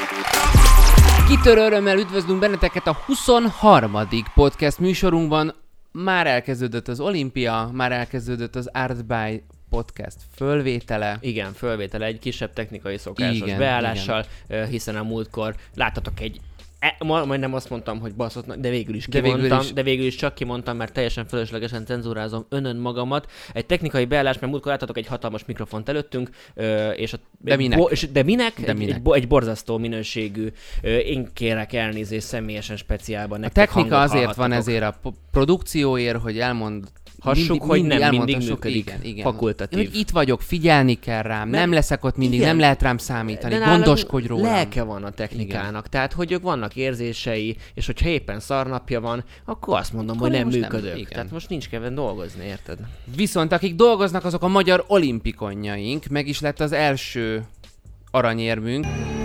Kitörő örömmel üdvözlünk benneteket a 23. podcast műsorunkban. Már elkezdődött az olimpia, már elkezdődött az Art by podcast fölvétele. Igen, fölvétele egy kisebb technikai szokásos beállással, hiszen a múltkor láttatok egy majdnem azt mondtam, hogy baszott, de végül is kimondtam, de végül is csak kimondtam, mert teljesen fölöslegesen cenzúrázom magamat. Egy technikai beállás, mert múltkor láttatok egy hatalmas mikrofont előttünk, és de minek? Egy borzasztó minőségű, én kérek elnézést személyesen speciálban. A technika azért van ezért a produkcióért, hogy elmondhassuk, hogy nem mindig működik. Igen. Fakultatív. Itt vagyok, figyelni kell rám, nem leszek ott mindig, nem lehet rám számítani, gondoskodj rólam. Lelke van a technikának, igen. Tehát hogy vannak érzései, és hogyha éppen szarnapja van, akkor azt mondom, akkor hogy nem működök. Tehát most nincs kedvem dolgozni, érted? Viszont akik dolgoznak, azok a magyar olimpikonjaink, meg is lett az első aranyérmünk.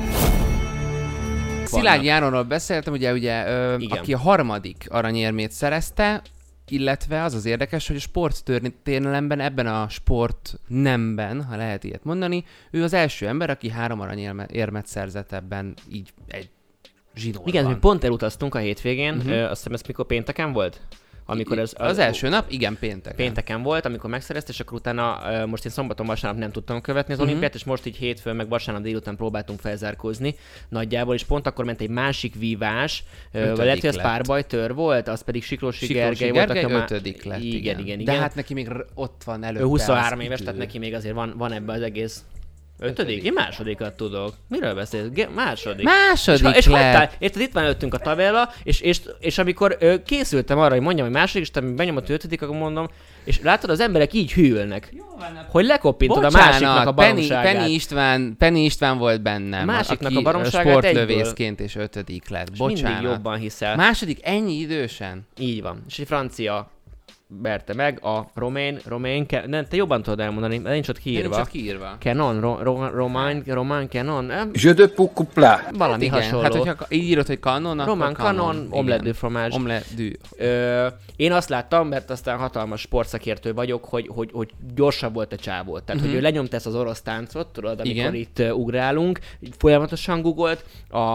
Szilágyi Áronról beszéltem, ugye aki a harmadik aranyérmét szerezte, illetve az érdekes, hogy a sporttörténelemben, ebben a sport nemben, ha lehet ilyet mondani, ő az első ember, aki 3 aranyérmet szerzett ebben így egy zsinórban. Igen, mi pont elutaztunk a hétvégén, azt hiszem ez mikor pénteken volt? Amikor az első nap, igen, pénteken volt, amikor megszerezte, és akkor utána most én szombaton, vasárnap nem tudtam követni az olimpiát, és most így hétfőn, meg vasárnap délután próbáltunk felzárkózni nagyjából, és pont akkor ment egy másik vívás, vagy lehet, hogy az párbajtőr volt, az pedig Siklósi Gergely volt, aki már 5. lett. Igen. De hát neki még ott van előtte. Ő 23 éves, tehát neki még azért van ebben az egész. 5. Én másodikat tudok. Miről beszélsz? Második és lett. Érted, itt van előttünk a tabella, és amikor készültem arra, hogy mondjam, hogy második, és te benyomod 5. akkor mondom, és látod, az emberek így hűlnek, hogy lekoppintod a másiknak a baromságát. Penny István volt bennem, másiknak a baromságát sportlövészként, és 5. lett. Bocsánat. Mindig jobban hiszel. Második ennyi idősen? Így van. És egy francia verte meg, a román, nem, te jobban tudod elmondani, mert nincs ott kiírva. Canon, román Canon. Je de Poucoupla. Valami hasonló. Hát, hogyha így írod, hogy Canon, akkor román Canon, omelette du fromage. Omelette du. Én azt láttam, mert aztán hatalmas sportszakértő vagyok, hogy gyorsabb volt a csávó. Tehát, hogy ő lenyomta ezt az orosz táncot, tudod, amikor itt ugrálunk, folyamatosan googolt,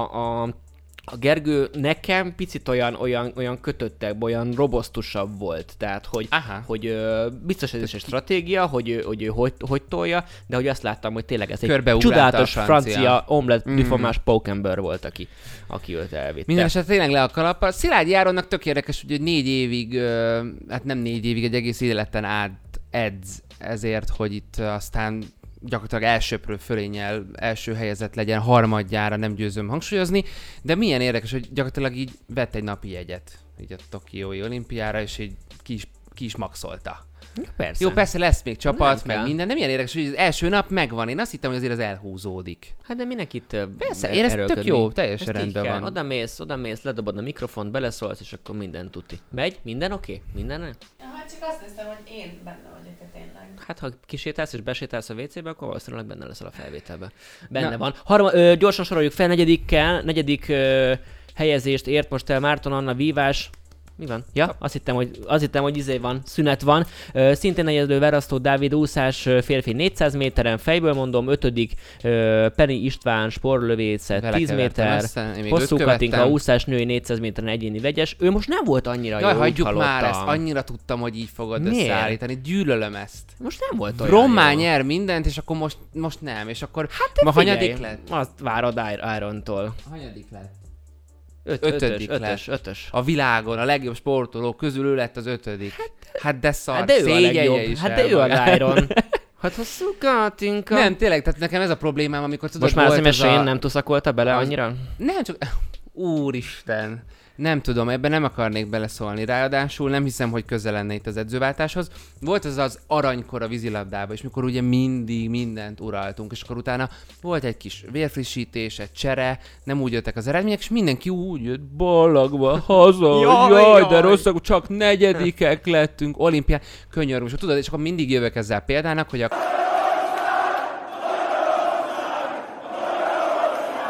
a Gergő nekem picit olyan kötöttebb, olyan robosztusabb volt. Tehát, hogy biztos ez is egy stratégia, hogy tolja, de hogy azt láttam, hogy tényleg ez egy csodálatos francia omelette du fromage pókember volt, aki őt elvitte. Mindenesetre tényleg le a kalappal. Szilágyi Áronnak tök érdekes, hogy 4 évig, hát nem 4 évig, egy egész életen át edz ezért, hogy itt aztán gyakorlatilag elsőprő fölénnyel első helyezett legyen, harmadjára, nem győzöm hangsúlyozni, de milyen érdekes, hogy gyakorlatilag így vett egy napi jegyet így a Tokiói olimpiára, és így ki is maxolta. Persze. Jó, persze lesz még csapat, meg minden, de milyen érdekes, hogy az első nap megvan. Én azt hittem, hogy azért az elhúzódik. Hát de minek itt persze, én ez tök jó, teljesen rendben van. Oda mész, ledobod a mikrofont, beleszólsz, és akkor minden tuti. Megy? Minden oké? Minden? Hát csak azt hiszem, hogy én benne vagyok tényleg. Hát ha kisétálsz és besétálsz a WC-be, akkor valószínűleg benne leszel a felvételbe. Benne van. Gyorsan soroljuk fel, negyedik helyezést ért most el Márton Anna vívás. Mi van? Ja, azt hittem, hogy van, szünet van. Szintén negyedő Verasztó Dávid úszás férfi 400 méteren, fejből mondom, 5. Penny István sportlövészet 10 méter, Hosszú Katinka úszás női 400 méteren egyéni vegyes. Ő most nem volt annyira jó, hagyjuk már ezt, annyira tudtam, hogy így fogod összeállítani. Gyűlölöm ezt. Most nem volt olyan Rommá nyer mindent, és akkor most nem, és akkor ma hanyadik lett? Azt várod Irontól. Hanyadik lett? 5. A világon a legjobb sportoló közül ő lett az 5. Hát de szar, de ő a legjobb. Is hát de ő a Iron. Hát Hosszú Katinka. Nem, tényleg, tehát nekem ez a problémám, amikor tudod, most már az MSN nem tuszakolta bele annyira? Nem, csak... Úristen. Nem tudom, ebben nem akarnék beleszólni. Ráadásul nem hiszem, hogy közel lenne itt az edzőváltáshoz. Volt az aranykor a vízilabdában, és mikor ugye mindig mindent uraltunk, és akkor utána volt egy kis vérfrissítés, egy csere, nem úgy jöttek az eredmények, és mindenki úgy jött ballagva haza, jaj, de rosszak, csak 4. lettünk olimpián. Könyörgöm, és tudod, és akkor mindig jövök ezzel példának, hogy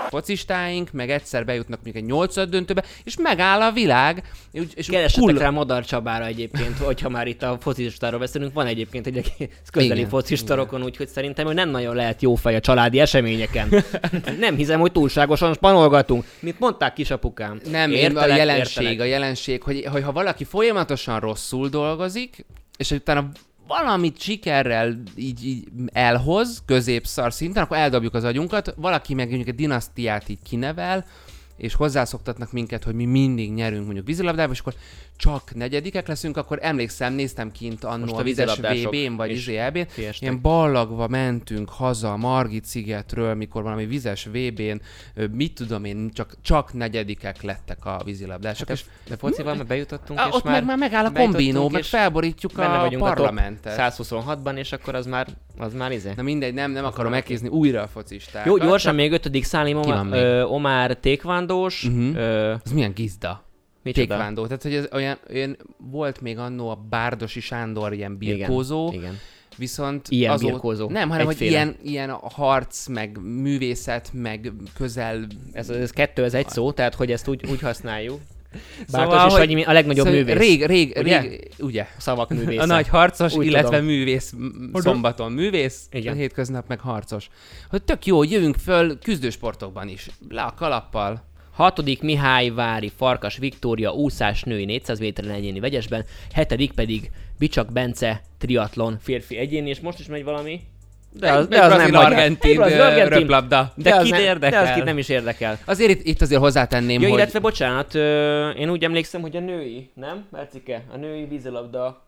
focistáink, meg egyszer bejutnak mondjuk egy 8-5 döntőbe, és megáll a világ. És keressetek rá Madar Csabára egyébként, hogyha már itt a focistáról beszélünk, van egyébként egy közeli focistarokon, úgyhogy szerintem hogy nem nagyon lehet jó fej a családi eseményeken. Nem hiszem, hogy túlságosan spanolgatunk. Mint mondták kisapukám. Nem, a jelenség, hogy ha valaki folyamatosan rosszul dolgozik, és utána valamit sikerrel így elhoz, középszar szinten, akkor eldobjuk az agyunkat, valaki meg mondjuk egy dinasztiát így kinevel, és hozzászoktatnak minket, hogy mi mindig nyerünk mondjuk vízilabdában, és akkor csak negyedikek leszünk, akkor emlékszem, néztem kint annó a vizes VB-n, vagy EB-n, ilyen ballagva mentünk haza Margit-szigetről, mikor valami vizes VB-n, mit tudom én, csak negyedikek lettek a vízilabdások. Hát de focival már bejutottunk, és ott már megáll a kombinó, meg felborítjuk a parlamentet. 126-ban, és akkor az már izé. Na mindegy, nem akarom megkézni újra a focistákat. Jó, gyorsan még 5. Szálim Omar tékvándós. Ez milyen gizda? Tékvándó. Tehát, hogy ez olyan volt még annó a Bárdosi Sándor ilyen birkózó. Igen. Viszont ilyen birkózó. Nem, hanem hogy ilyen harc, meg művészet, meg közel... Ez kettő, ez egy szó, tehát hogy ezt úgy használjuk. Bárdos szóval, is a legnagyobb művész. Rég, ugye? A szavak művésze. A nagy harcos, úgy illetve tudom. Művész szombaton művész, igen. A hétköznap meg harcos. Hogy tök jó, jövünk föl küzdősportokban is. Le a kalappal. 6. Mihályvári Farkas Viktória úszás női 400 méteren egyéni vegyesben, 7. pedig Bicsak Bence triatlon férfi egyéni, és most is megy valami. De az nem argentin röplabda. De kit érdekel? De az kit nem is érdekel. Azért itt azért hozzátenném, hogy... illetve bocsánat, én úgy emlékszem, hogy a női, nem? Bercike? A női vízilabda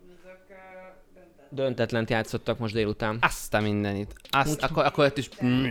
döntetlent játszottak most délután. Azt a mindenit. Akkor ott is...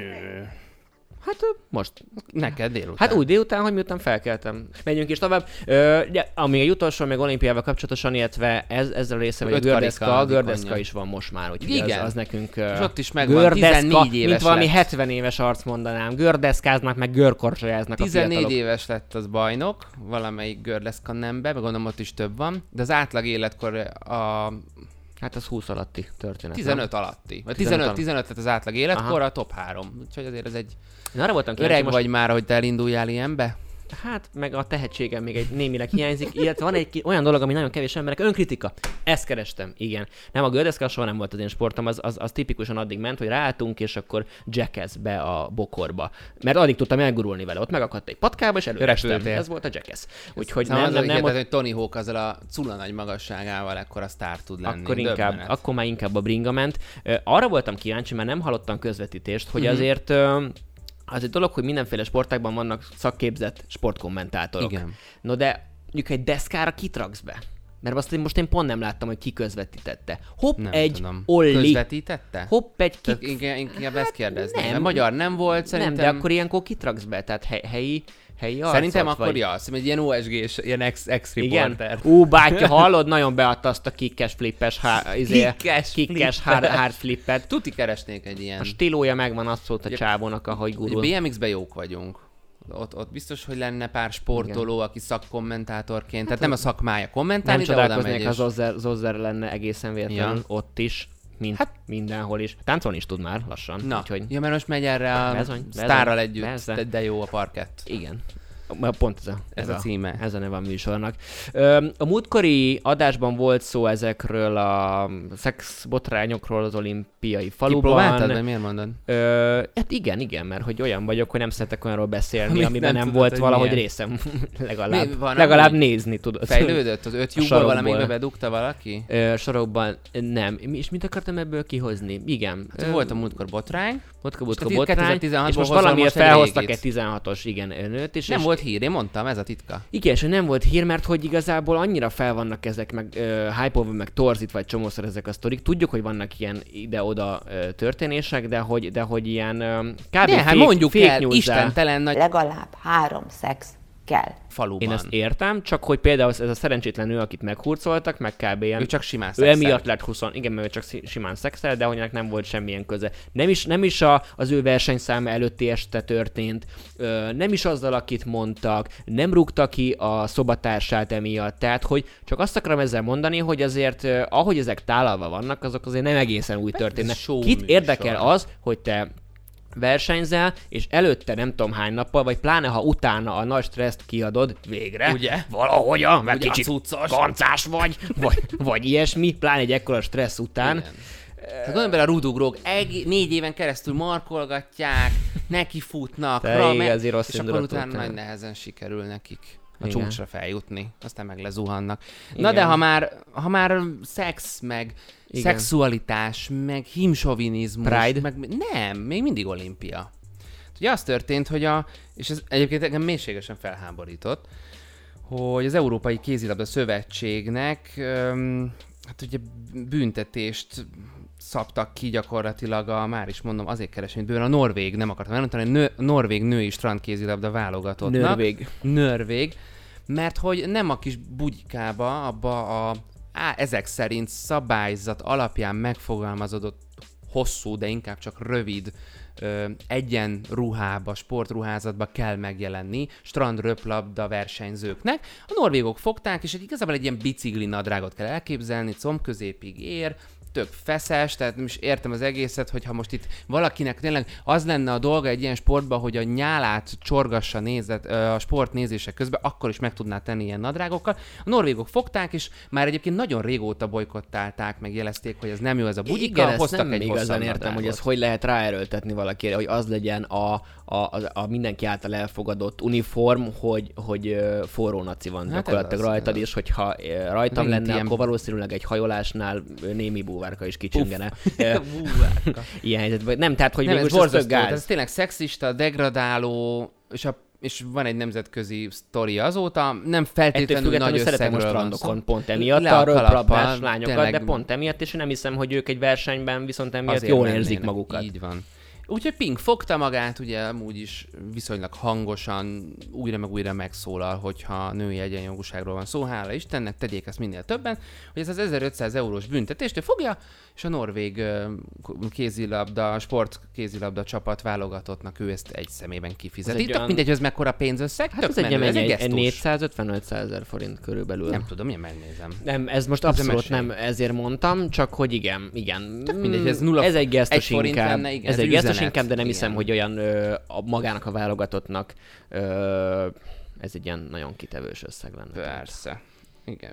Hát most. Neked délután. Hát úgy délután, hogy miután felkeltem. Megyünk is tovább. Ami egy utolsó, meg olimpiával kapcsolatosan, illetve ezzel a része, hogy a gördeszka is van most már. Úgyhogy igen. Az nekünk... És ott is megvan, 14 éves mint valami lett. 70 éves arc mondanám. Gördeszkáznak, meg görkorcsolyáznak a fiatalok. 14 éves lett az bajnok, valamelyik gördeszka nembe, meg gondolom ott is több van, de az átlag életkor a... Hát az 20 alatti történet. 15 nem? Alatti. Vagy 15 lett az átlag életkor, a top 3. Úgyhogy azért ez egy... Arra voltam öreg most... vagy már, hogy te elinduljál ilyenbe? Hát, meg a tehetségem még egy némileg hiányzik, illetve van egy olyan dolog, ami nagyon kevés emberek, önkritika. Ezt kerestem, igen. Nem, a gördeszka soha nem volt az én sportom, az tipikusan addig ment, hogy ráálltunk, és akkor jackass be a bokorba. Mert addig tudtam elgurulni vele, ott megakadt egy patkába, és előrestem. Ez volt a jackass. Úgyhogy nem hogy Tony Hawk azzal a cula nagy magasságával ekkora sztár tud lenni. Akkor már inkább a bringa ment. Arra voltam kíváncsi, mert nem hallottam közvetítést, hogy azért... Az egy dolog, hogy mindenféle sportágban vannak szakképzett sportkommentátorok. Igen. No de mondjuk egy deszkára kit raksz be? Mert azt most én pont nem láttam, hogy ki közvetítette. Hopp, nem egy tudom. Olli. Közvetítette? Hopp, egy kik... Inkább ezt kérdezni. Nem. Magyar nem volt, szerintem. Nem, de akkor ilyenkor kit raksz be? Tehát helyi arcot, szerintem akkor vagy... egy ilyen OSG-s, ilyen ex-reporter. Bátya, hallod, nagyon beadta azt a kikkes flippes kikkes hard flippet. Tuti keresnék egy ilyen. A stílója megvan, azt szólt a csávónak, ahogy gurul. BMX-ben jók vagyunk. Ott biztos, hogy lenne pár sportoló, igen. Aki szakkommentátorként, tehát nem a szakmája kommentálni, de oda megy. Nem csodálkoznék, ha Zozzer lenne egészen véletlenül ott is. Mindenhol is. Táncolni is tud már lassan. Na, úgyhogy... ja, mert most megy erre a sztárral együtt, de jó a parkett. Igen. Pont ez a címe. Ez a neve a műsornak. A múltkori adásban volt szó ezekről a szexbotrányokról az olimpiai faluban. Kipróbáltad, vagy miért mondod? Hát igen, mert hogy olyan vagyok, hogy nem szeretek olyanról beszélni, amiben nem volt valahogy részem. legalább nézni tudod. Fejlődött? Az 5 lyukból valamelyikbe bedugta valaki? Sorokban nem. És mit akartam ebből kihozni? Igen. Volt a múltkor botrány. Botrány. És most valamiért felhoztak egy 16-os nőt. És nem volt hír, én mondtam, ez a titka. Igen, és nem volt hír, mert hogy igazából annyira fel vannak ezek, meg hype-olva, meg torzítva egy csomószor ezek a sztorik. Tudjuk, hogy vannak ilyen ide-oda történések, de hogy ilyen kb. Hát mondjuk el, istentelen nagy... Legalább 3 szex kell. Faluban. Én ezt értem, csak hogy például ez a szerencsétlen nő, akit meghurcoltak, meg kb. Ilyen... Ő csak simán szexel. Ő emiatt lett 20, igen, mert csak simán szexel, de hogy ennek nem volt semmilyen köze. Nem is az ő versenyszáma előtti este történt, nem is azzal, akit mondtak, nem rúgta ki a szobatársát emiatt. Tehát, hogy csak azt akarom ezzel mondani, hogy azért, ahogy ezek tálalva vannak, azok azért nem egészen úgy történnek. Kit érdekel az, hogy te versenyzel, és előtte nem tudom hány nappal, vagy pláne ha utána a nagy stresszt kiadod, végre, ugye? Valahogyan, mert Ugye, kicsit cuccos. kancás vagy ilyesmi, pláne egy ekkora stressz után. Igen. Tehát gondolj bele, a rudugrók 4 éven keresztül markolgatják, neki futnak, igazi rossz és akkor indulatú utána után. nagy nehezen sikerül nekik a Igen. csúcsra feljutni, aztán meg lezuhannak. Igen. Na de ha már szex, meg Igen. szexualitás, meg himsovinizmus, Pride? meg nem, még mindig olimpia. Ugye az történt, hogy és ez egyébként engem mélységesen felháborított, hogy az Európai Kézilabda Szövetségnek hát ugye büntetést szabtak ki gyakorlatilag már is mondom, azért keresem, mint bőven a norvég, nem akartam elmondani, a norvég női strandkézilabda válogatottnak. Norvég. Mert hogy nem a kis bugykába, abba ezek szerint szabályzat alapján megfogalmazódott hosszú, de inkább csak rövid egyenruhába, sportruházatba kell megjelenni strandröplabda versenyzőknek. A norvégok fogták, és igazából egy ilyen bicikli nadrágot kell elképzelni, combközépig ér, tök feszes, tehát nem is értem az egészet, hogyha most itt valakinek tényleg az lenne a dolga egy ilyen sportban, hogy a nyálát csorgassa a sport nézése közben, akkor is meg tudná tenni ilyen nadrágokkal. A norvégok fogták, és már egyébként nagyon régóta bolykottálták, meg jelezték, hogy ez nem jó ez a bugyika, igen, hoztak nem egy igazán hosszabb értem, nadrágot. hogy ez hogy lehet ráerőltetni valakire, hogy az legyen a mindenki által elfogadott uniform, hogy forró naci van gyakorlatilag rajtad, és hogyha rajtam megint lenne, ilyen... akkor valószínűleg egy hajolásnál némi búvárka is kicsüngene. Búvárka. Ilyen helyzetben. Nem, tehát, hogy nem, ez most ez borzasztó, gáz. ez tényleg szexista, degradáló, és van egy nemzetközi sztori azóta, nem feltétlenül nagy szeretem a összegről van strandokon szó. pont emiatt, Le a a röplabdás kalappal, lányokat, tényleg de pont emiatt, és én nem hiszem, hogy ők egy versenyben viszont emiatt azért jól mennének. érzik magukat. Így van. Úgyhogy Pink fogta magát, ugye amúgy is viszonylag hangosan újra meg újra megszólal, hogyha női egyenjogúságról van szó, hála Istennek, tegyék ezt minél többen, hogy ez az 1500 eurós büntetést ő fogja, és a norvég sportkézilabda csapat válogatottnak ő ezt egy szemében kifizeti. Tök mindegy, hogy ez mekkora pénzösszeg, Hát tök ez egy menő, ez egy gesztus. 455 000 forint körülbelül. Nem tudom, én megnézem. Nem, ez most abszolút nem ezért mondtam, csak hogy igen. Tök mindegy, ez nulla, ez egy gesztus forint inkább. lenne, igen, ez egy gesztus üzenet, inkább, de nem igen. hiszem, hogy olyan magának a válogatottnak ez egy ilyen nagyon kitevős összeg lenne. Persze. Igen,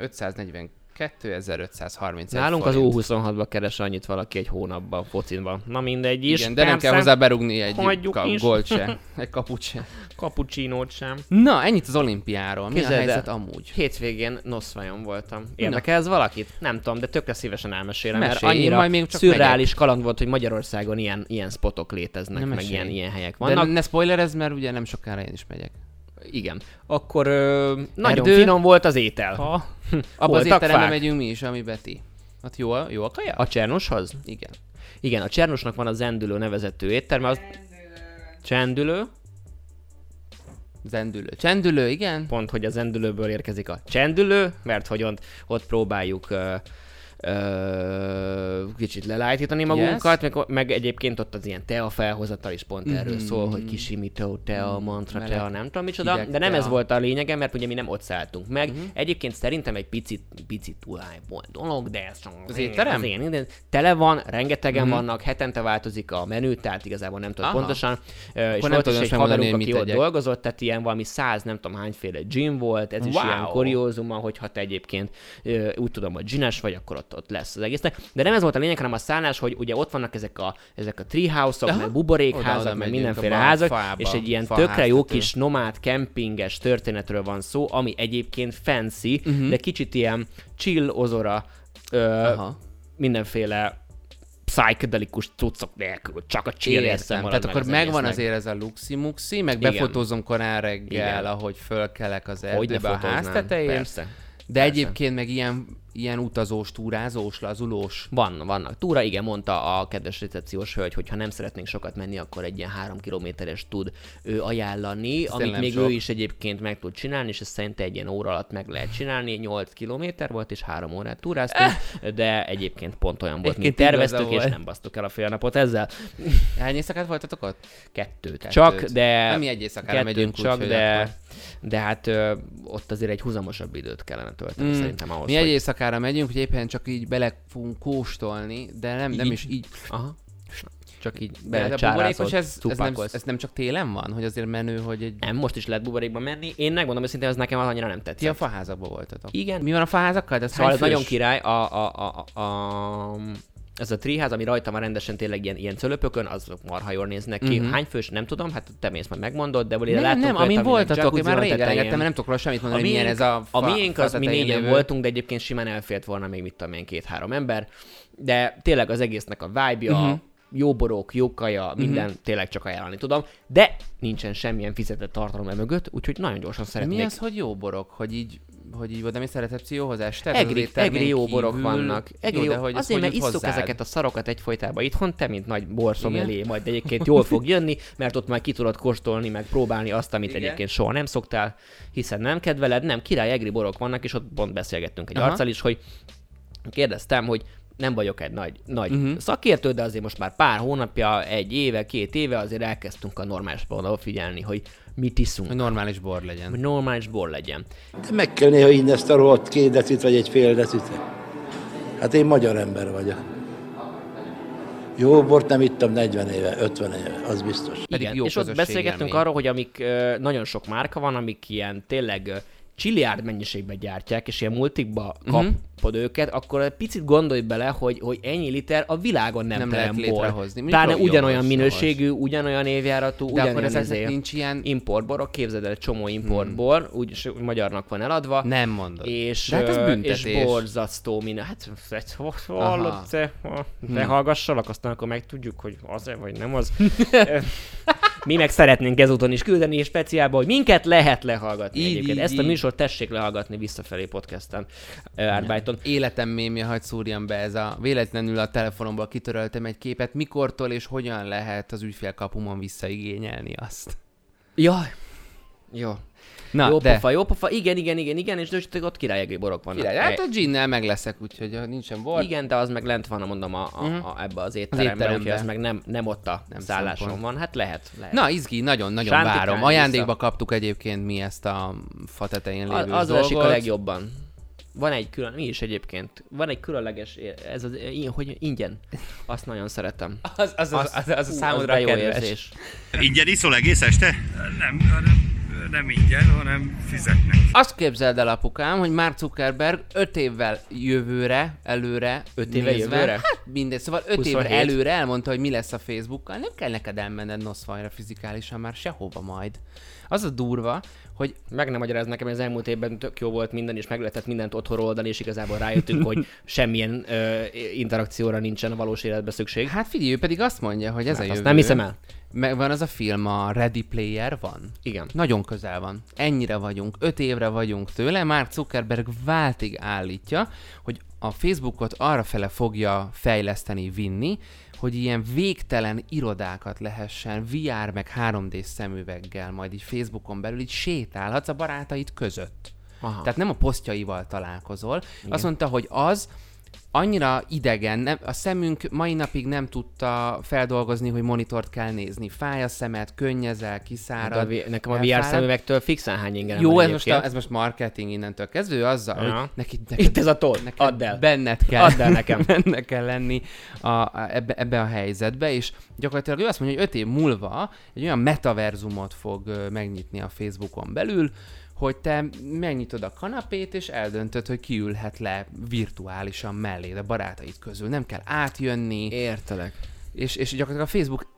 542.530 Nálunk az forint. U26-ba keres annyit valaki egy hónapban focinban. Na mindegy is. Igen, de nem kell hozzá berúgni egy is. gólt se, egy kaput se. Cappuccinót sem. Na, ennyit az olimpiáról. Mi a Képzeld el, helyzet amúgy? Hétvégén Noszvajon voltam. Érdekel ez valakit? Nem tudom, de tökre szívesen elmesélem, mert Mesélj, én annyira majd még csak szürreális kaland volt, hogy Magyarországon ilyen spotok léteznek, Nem meg mesélj. ilyen helyek De vannak. ne spoilerezz, mert ugye nem sokára én is megyek. Igen. Akkor nagyon Erdő. finom volt az étel. Abba az Voltak étterembe fák? megyünk mi is, ami Beti. Hát jó a kaja? A Csernushoz? Igen. Igen, a Csernusnak van a Zendülő nevezetű étterme, az Csendülő, Zendülő. Csendülő, igen. pont, hogy a Zendülőből érkezik a Csendülő, mert hogy ott próbáljuk kicsit lelájtítani magunkat, meg egyébként ott az ilyen tea felhozatal is pont erről szól, hogy kisimító tea, mantra meleg, tea, nem tudom micsoda, hideg de nem tea. ez volt a lényege, mert ugye mi nem ott szálltunk meg. Egyébként szerintem egy picit túlhájból dolog, de ez csak Az étterem? de tele van, rengetegen vannak, hetente változik a menü, tehát igazából nem tudom pontosan. És nem volt is tudom egy megmondani, haverunk, hogy aki mit ott tegyek. dolgozott, tehát ilyen valami 100 nem tudom hányféle gin volt, ez is Wow. ilyen kuriózuma, hogyha te egyébként úgy tudom, hogy gines vagy, akkor ott lesz az egésznek. De nem ez volt a lényeg, hanem a szállás, hogy ugye ott vannak ezek a treehouse-ok, meg buborékházak, Oda meg megyünk mindenféle abba a házak, fába, és egy ilyen faháztető. tökre jó kis nomád, kempinges történetről van szó, ami egyébként fancy, de kicsit ilyen chill ozora, mindenféle psychedelikus cuccok nélkül, csak a chill érzem. Tehát akkor megvan azért ez a luxi-muxi, meg Igen. befotózom korán reggel, Igen. ahogy fölkelek az Hogyne erdőbe a ház fotóznám. tetején. Persze. De egyébként meg ilyen utazós, túrázós, lazulós. Vannak túra, igen, mondta a kedves recepciós hölgy, hogy ha nem szeretnénk sokat menni, akkor egy ilyen 3 kilométeres tud ő ajánlani, amit nem még sok. ő is egyébként meg tud csinálni, és ezt szerinte egy ilyen óra alatt meg lehet csinálni. 8 kilométer volt, és 3 órát túráztunk, de egyébként pont olyan volt, mint Egyébként igaza terveztük, és volt. nem basztuk el a fél napot ezzel. Hány éjszakát voltatok ott? Kettőt. Csak, de... Nem, mi egy éjszakára megyünk, csak, úgyhogy de... akkor- De hát ott azért egy húzamosabb időt kellene tölteni szerintem ahhoz, Mi egy éjszakára megyünk, hogy éppen csak így bele fogunk kóstolni, de nem is így. Aha. Csak így De a buborékos, becsárázol, ez nem csak télen van? Hogy azért menő, hogy egy... Nem, most is lehet buborékba menni. Én megmondom őszintén, az nekem az annyira nem tetszett. Ti a faházakban voltatok. Igen. Mi van a faházakkal? De szóval ez nagyon király. Ez a treeház, ami rajta van rendesen tényleg ilyen cölöpökön, az marha jól néznek ki. Hány fős? Nem tudom, hát te mész, majd megmondod, de nem, amin voltatok, én már régen engedtem, mert nem tudok róla semmit mondani, hogy milyen ez a a miénk az, mi 4-en voltunk, de egyébként simán elfért volna még, mit tudom én, 2-3 ember. De tényleg az egésznek a vibe-ja, jó borok, jó kaja, minden tényleg csak ajánlani tudom. De nincsen semmilyen fizetett tartalom mögött, úgyhogy nagyon gyorsan szeretnék. Mi az, hogy jó borok? Hogy így oda mész a recepcióhoz este? Egri jó borok vannak. Azért, mert isszuk hozzád. ezeket a szarokat egyfolytában itthon, te, mint nagy borszomelié, majd egyébként jól fog jönni, mert ott már ki tudod kóstolni, meg próbálni azt, amit egyébként soha nem szoktál, hiszen nem kedveled, nem, király egri borok vannak, és ott pont beszélgettünk egy arccal is, hogy kérdeztem, hogy nem vagyok egy nagy szakértő, de azért most már pár hónapja, 1 éve, 2 éve azért elkezdtünk a normális borra figyelni, hogy mit iszunk. Hogy normális bor legyen. Hogy normális bor legyen. De meg kell néha inni ezt a rohadt 2 decit, vagy egy fél decit. Hát én magyar ember vagyok. Jó bort nem ittam 40 éve, 50 éve, az biztos. Igen, és ott beszélgettünk arról, hogy amik nagyon sok márka van, amik ilyen tényleg csiliárd mennyiségben gyártják, és ilyen multikba kapod őket, akkor egy picit gondolj bele, hogy ennyi liter a világon nem terem bor. Létrehozni. Pláne ugyanolyan minőségű, ugyanolyan évjáratú, de ugyanolyan akkor ezek nincs ilyen importborok, képzeld el, egy csomó importbor, úgy magyarnak van eladva. Nem mondod. És, hát ez büntetés. És borzasztó minő. Hát hallod, te hallgassalak, aztán akkor megtudjuk, hogy az-e vagy nem az. Mi meg szeretnénk ezúton is küldeni, és speciálban, hogy minket lehet lehallgatni egyébként. Ezt a műsort tessék lehallgatni visszafelé podcasten Árbájton. Életem mémje, hagy szúrjam be, ez a véletlenül a telefonomból kitöröltem egy képet, mikortól és hogyan lehet az ügyfélkapumon visszaigényelni azt. Jaj. Jó. Na, jó pofa, igen, és ott királyegri borok vannak. Király, hát a ginnel meg leszek, úgyhogy nincsen bor. Igen, de az meg lent van, mondom, ebbe az étteremben, úgyhogy az meg nem ott a szálláson van. Hát lehet. Na, izgi, nagyon-nagyon várom. Ajándékba kaptuk egyébként mi ezt a fa tetején lévő dolgot. Az esik a legjobban. Van egy külön, mi is egyébként, van egy különleges, ez az, hogy ingyen. Azt nagyon szeretem. Az a számodra jó kedves. Érzés. Ingyen iszol egész este? Nem ingyen, hanem fizetnek. Azt képzeld el, apukám, hogy Mark Zuckerberg 5 évvel előre 5 éve jövőre? Hát mindegy, szóval 5 évvel előre elmondta, hogy mi lesz a Facebookkal. Nem kell neked elmenned Noszfajra fizikálisan már sehova majd. Az a durva, hogy... Meg nem magyaráz nekem, hogy az elmúlt évben tök jó volt minden, és meg lehetett mindent otthonról oldani, és igazából rájöttünk, hogy semmilyen interakcióra nincsen a valós életben szükség. Hát figyelj, ő pedig azt mondja, hogy ez a jövő. Azt nem hiszem el. Van az a film, a Ready Player One? Igen. Nagyon közel van. Ennyire vagyunk, 5 évre vagyunk tőle. Mark Zuckerberg váltig állítja, hogy a Facebookot arrafele fogja fejleszteni, vinni, hogy ilyen végtelen irodákat lehessen VR meg 3D szemüveggel majd így Facebookon belül így sétálhatsz a barátaid között. Aha. Tehát nem a posztjaival találkozol. Igen. Azt mondta, hogy az annyira idegen, a szemünk mai napig nem tudta feldolgozni, hogy monitort kell nézni. Fáj a szemed, könnyezel, kiszárad. Nekem a VR szemüvegtől fixen hány ingyenem jó, van ez most marketing innentől kezdve, azzal, hogy neked itt ez a toll, add el. Benned kell. Add el nekem. Benne kell lenni ebbe a helyzetbe, és gyakorlatilag ő azt mondja, hogy 5 év múlva egy olyan metaverzumot fog megnyitni a Facebookon belül, hogy te megnyitod a kanapét, és eldöntöd, hogy ki ülhet le virtuálisan melléd a barátaid közül. Nem kell átjönni. Értelek. És gyakorlatilag a Facebook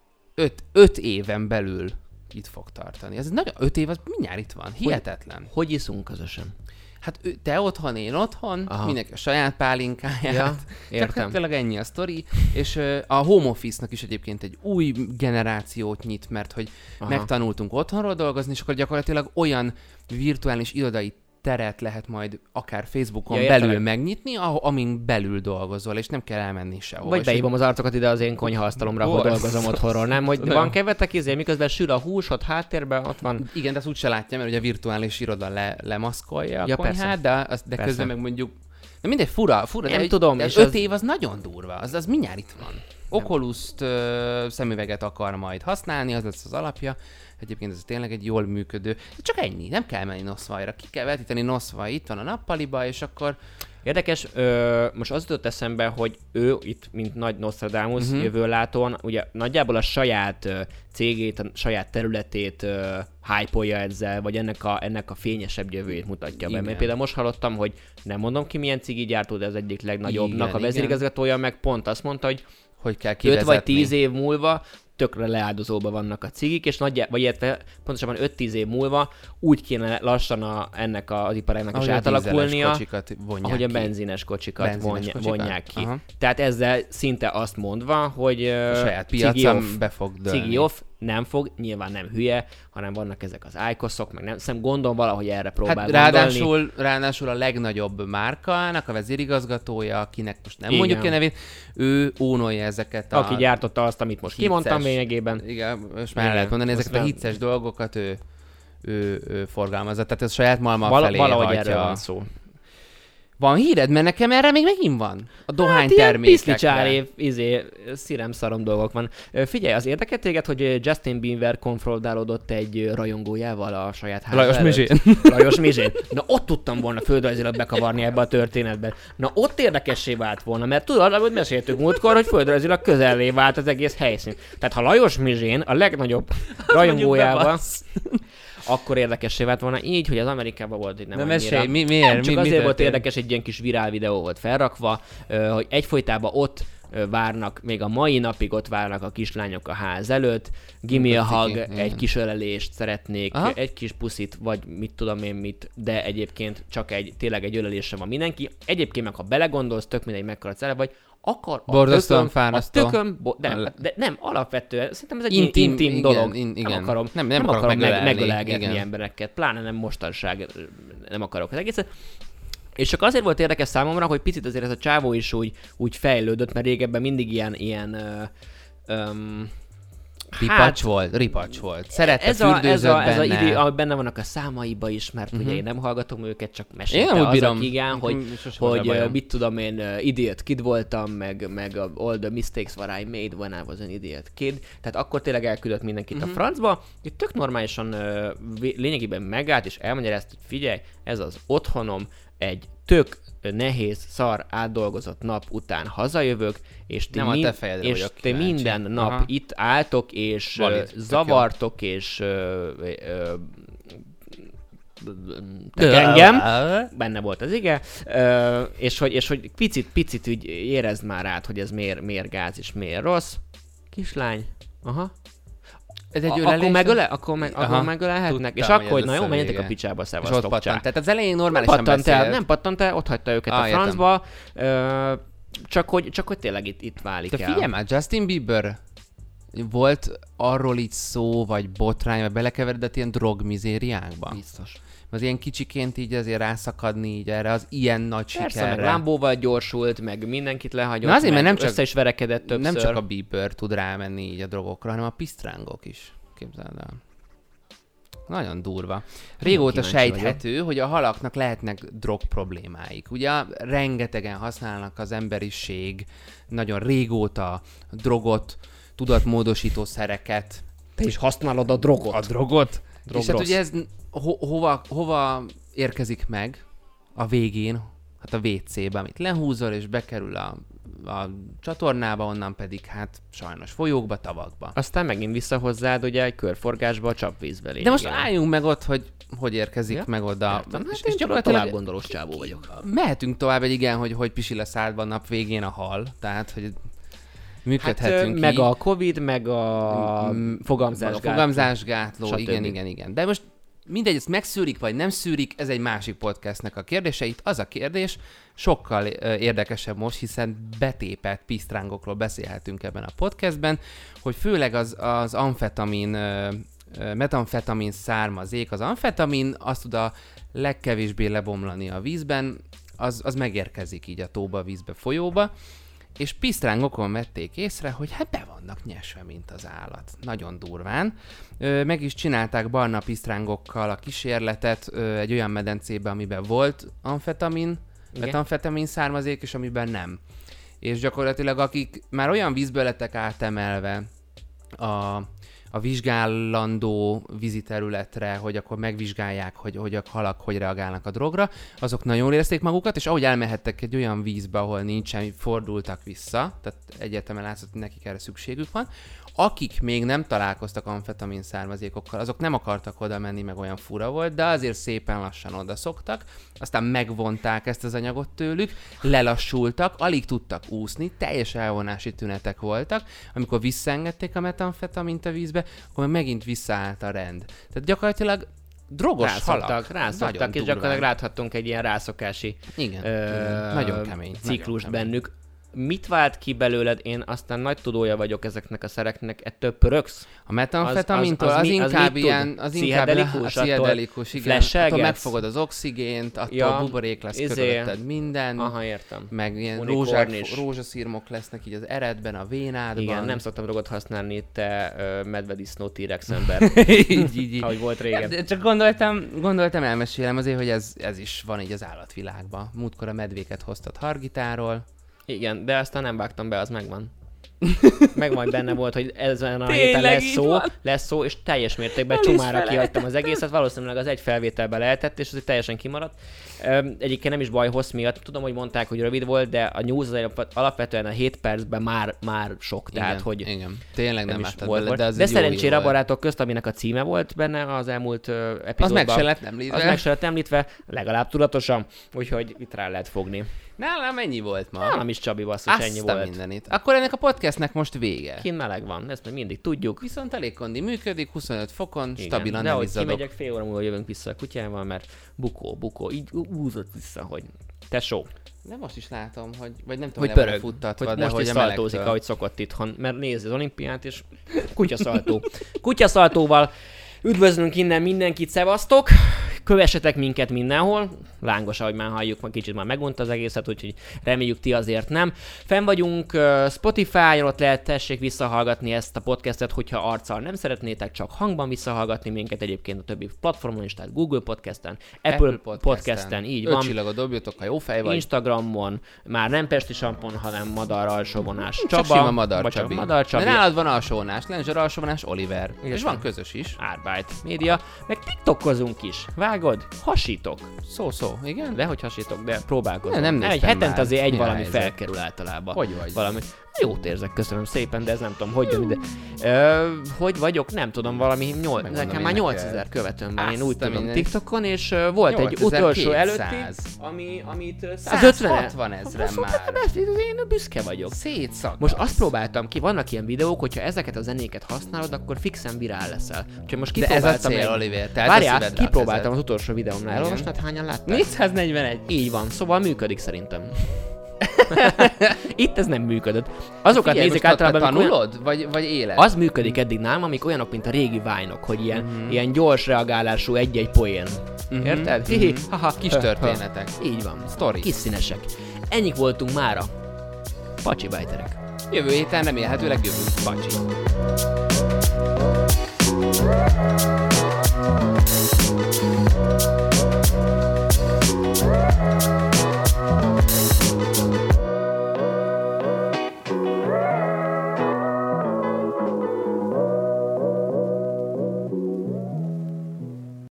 5 éven belül itt fog tartani. Ez nagyon 5 év, az mindjárt itt van. Hihetetlen. Hogy iszunk közösen? Hát te otthon, én otthon, aha, mindenki a saját pálinkáját. Ja, értem. Tényleg ennyi a sztori. És a home office-nak is egyébként egy új generációt nyit, mert hogy megtanultunk otthonról dolgozni, és akkor gyakorlatilag olyan virtuális irodai teret lehet majd akár Facebookon belül megnyitni, amin belül dolgozol, és nem kell elmenni sehol. Vagy beívom az arcokat ide az én konyhaasztalomra, ahol dolgozom otthonról, nem? Hogy van kevetek miközben sül a hús, ott háttérben, ott van. Igen, de azt úgy se látja, mert ugye a virtuális iroda lemaszkolja a konyhát, de közben meg mondjuk... Na mindegy, fura, nem de tudom, és 5 év az nagyon durva, az mindjárt itt van. Oculus-t szemüveget akar majd használni, az lesz az alapja. Egyébként ez tényleg egy jól működő. Csak ennyi, nem kell menni Noszvajra. Ki kell vetíteni Noszvaj, itt van a nappaliba, és akkor Érdekes, most az jutott eszembe, hogy ő itt, mint nagy Nostradamus jövőlátón, ugye nagyjából a saját cégét, a saját területét hype-olja ezzel, vagy ennek a fényesebb jövőjét mutatja be. Mert például most hallottam, hogy nem mondom ki milyen cigigyártó, de az egyik legnagyobbnak a vezérigazgatója meg pont azt mondta, hogy kell kivezetni. 5 vagy 10 év múlva tökre leáldozóban vannak a cigik, és vagy illetve pontosabban 5-10 év múlva úgy kéne lassan ennek az iparágnak is átalakulnia, ahogy a benzines kocsikat vonják ki. Aha. Tehát ezzel szinte azt mondva, hogy a saját piacon be fog dőlni. Cigi off nem fog, nyilván nem hülye, hanem vannak ezek az IQOS-ok, meg nem, szerintem gondolom valahogy erre próbál gondolni. Ráadásul a legnagyobb márkának a vezérigazgatója, akinek most nem mondjuk a nevét, ő ónolja ezeket aki gyártotta azt, amit most kimondtam lényegében. Igen, most már lehet mondani, ezeket a hicces dolgokat ő forgalmazza. Tehát ez saját malma felé valahogy erről van szó. Van híred? Mert nekem erre még megint van. A dohánytermékekre. Hát ilyen szírem-szarom dolgok van. Figyelj, az érdekel téged, hogy Justin Bieber konfrontálódott egy rajongójával a saját háza Lajos Mizsén. Na ott tudtam volna földrajzilag bekavarni ebbe a történetbe. Na ott érdekessé vált volna, mert tudod, ahogy meséltük múltkor, hogy földrajzilag közellé vált az egész helyszín. Tehát ha Lajos Mizsén a legnagyobb rajongójával... akkor érdekessé vált volna így, hogy az Amerikában volt, hogy nem annyira. Mesélj, miért? Csak azért volt érdekes, egy ilyen kis virál videó volt felrakva, hogy egyfolytában ott várnak, még a mai napig ott várnak a kislányok a ház előtt, gimme a hug, egy kis ölelést szeretnék, egy kis puszit, vagy mit tudom én mit, de egyébként csak tényleg egy ölelésre van mindenki. Egyébként meg ha belegondolsz, tök mindegy mekkora cele vagy, akar a tököm, de nem, alapvetően, szerintem ez egy intim dolog. Nem akarom megölelgetni embereket, pláne nem mostanság, nem akarok az egészet. És csak azért volt érdekes számomra, hogy picit azért ez a csávó is úgy fejlődött, mert régebben mindig ilyen ripacs volt. Szerette fürdőzött benne. Ez a idő, ahogy benne vannak a számaiba is, mert ugye én nem hallgatom őket, csak mesélte az, igen, hogy mit tudom én, idiot kid voltam, meg all the mistakes what I made when I was an idiot kid. Tehát akkor tényleg elküldött mindenkit a francba. Itt tök normálisan lényegében megállt, és elmagyarázta, hogy figyelj, ez az otthonom, egy tök nehéz, szar, átdolgozott nap után hazajövök, és ti minden nap itt álltok, és zavartok, és engem, benne volt az ige, és hogy picit úgy érezd már át, hogy ez miért gáz és miért rossz. Kislány, ez egy akkor megölelhetnek, és akkor, hogy na jó, menjetek a picsába, szevasztok. Tehát az elején normálisan beszélt. Nem pattant el, ott hagyta őket a francba, csak hogy tényleg itt válik el. De figyelj már, Justin Bieber volt arról így szó, vagy botrány, vagy belekeveredett ilyen drogmizériákba? Biztos. Az ilyen kicsiként így azért rászakadni így erre az ilyen nagy sikerre. Meg Lambóval gyorsult, meg mindenkit lehagyott, azért, meg nem össze is verekedett többször. Nem csak a Bieber tud rámenni így a drogokra, hanem a pisztrángok is. Képzeld el. Nagyon durva. Régóta sejthető, hogy a halaknak lehetnek drog problémáik. Ugye rengetegen használnak az emberiség nagyon régóta drogot, tudatmódosító szereket. Te is használod a drogot? A drogot? És hát ugye ez hova érkezik meg a végén? Hát a WC-be, amit lehúzol, és bekerül a csatornába, onnan pedig hát sajnos folyókba, tavakba. Aztán megint vissza hozzád ugye egy körforgásba, a csapvízbe lényegében. De most álljunk meg ott, hogy érkezik meg oda. Hát és tovább gondolós csávó vagyok. Mehetünk tovább hogy pisil a szádban nap végén a hal, tehát hogy működhetünk hát, meg a Covid, meg a fogamzásgátló, igen. De most mindegy, ezt megszűrik, vagy nem szűrik, ez egy másik podcastnek a kérdése. Itt az a kérdés, sokkal érdekesebb most, hiszen betépett pisztrángokról beszélhetünk ebben a podcastben, hogy főleg az amfetamin, metamfetamin származék, az amfetamin azt tud a legkevésbé lebomlani a vízben, az megérkezik így a tóba, vízbe, folyóba, és pisztrángokon vették észre, hogy hát be vannak nyesve, mint az állat. Nagyon durván. Meg is csinálták barna pisztrángokkal a kísérletet egy olyan medencébe, amiben volt metamfetamin származék, és amiben nem. És gyakorlatilag akik már olyan vízből lettek átemelve a vizsgálandó vízi területre, hogy akkor megvizsgálják, hogy a halak hogy reagálnak a drogra, azok nagyon érezték magukat, és ahogy elmehettek egy olyan vízbe, ahol nincsen, fordultak vissza, tehát egyértelműen látszott, hogy nekik erre szükségük van. Akik még nem találkoztak amfetamin származékokkal, azok nem akartak oda menni, meg olyan fura volt, de azért szépen lassan odaszoktak, aztán megvonták ezt az anyagot tőlük, lelassultak, alig tudtak úszni, teljes elvonási tünetek voltak, amikor visszaengedték a metamfetamint a vízbe, akkor megint visszaállt a rend. Tehát gyakorlatilag drogos halak. Rászoktak, és gyakorlatilag láthattunk egy ilyen rászokási nagyon kemény ciklust nagyon kemény. bennük. Mit vált ki belőled? Én aztán nagy tudója vagyok ezeknek a szereknek, ettől pörögsz? A metamfetamintól az inkább ilyen, az inkább a pszichedelikus, igen. Attól megfogod az oxigént, attól buborék lesz körülötted minden. Aha, értem. Meg ilyen rózsaszírmok lesznek így az eredben, a vénádban. Igen, nem szoktam drogot használni, te medvedisznó T-rex ember. így. Ahogy volt régen. Ja, csak gondoltam elmesélem azért, hogy ez is van így az állatvilágban. Múltkor a medvéket hoztad Hargitáról. Igen, de aztán nem vágtam be, az megvan. Megvan benne volt, hogy ezen a héten lesz szó, és teljes mértékben csumára kihagytam az egészet, valószínűleg az egy felvételbe lehetett, és az teljesen kimaradt. Egyébként nem is baj hossz miatt, tudom, hogy mondták, hogy rövid volt, de a news alapvetően a 7 percben már sok, igen, tehát hogy igen. Tényleg nem láttad bele, de szerencsére a barátok közt, aminek a címe volt benne az elmúlt epizódban. Az meg se lett említve, legalább tudatosan, úgyhogy itt rá lehet fogni. Nálam ennyi volt ma. Nálam is Csabi basszus, ennyi volt. Mindenit. Akkor ennek a podcastnek most vége. Kint meleg van, ezt még mindig tudjuk. Viszont elég kondi működik, 25 fokon, igen, stabilan nem izzadok. De hogy kimegyek, fél óra múlva jövünk vissza a kutyával, mert bukó, így úzott vissza, hogy tesó. De most is látom, hogy vagy nem tudom, hogy pörög, futtatva, hogy de most hogy is a szaltózik, ahogy szokott itthon, mert nézd az olimpiát, és kutyaszaltó. Kutyaszaltóval üdvözlünk innen mindenkit, szevasztok! Kövessetek minket mindenhol, lángos, ahogy már halljuk, ma kicsit már megunta az egészet, úgyhogy reméljük ti azért nem. Fenn vagyunk Spotify-on, ott lehet tessék visszahallgatni ezt a podcastet, hogyha arccal nem szeretnétek, csak hangban visszahallgatni minket, egyébként a többi platformon is, tehát Google Podcasten, Apple Podcasten, így van. 5 csillagot dobjatok, ha jó fej vagy. Instagramon, már nem Pesti Sampon, hanem Madar alsóvonás Csaba. Csak sima Madar Csabi. Madar Csabi. De nálad van alsóvonás, Lenzser alsóvonás Oliver. És van közös is. Arbeit Média, meg TikTokozunk is. Vágod? Hasítok. Szó, igen? De hogy hasítok, de próbálkozom. Nem egy hetente azért egy valami felkerül általában. Hogy vagy? Valami. Jót érzek, köszönöm szépen, de ez nem tudom, hogy jön ide. Hogy vagyok? Nem tudom, valami nekem már 8000 követőm van, én úgy tudom TikTokon, és volt egy utolsó előtti, amit 160 ezeren már. Én büszke vagyok. Szétszakasz. Most azt próbáltam ki, vannak ilyen videók, hogyha ezeket a zenéket használod, akkor fixen virál leszel. Úgyhogy most kipróbáltam. De ez a cél, Oliver. Várjál, kipróbáltam az utolsó videómnál. Elolvastad, hányan látták? 441. Így van, szóval működik szerintem. Itt ez nem működött. Azokat nézik általában, tanulod? Vagy élet? Az működik eddig nálam, amik olyanok, mint a régi Vine-ok, hogy ilyen gyors reagálású egy-egy poén. Érted? Kis történetek. Így van. Story. Kis színesek. Ennyik voltunk mára. Pacsi bájterek. Jövő héten remélhetőleg jövünk. Pacsi.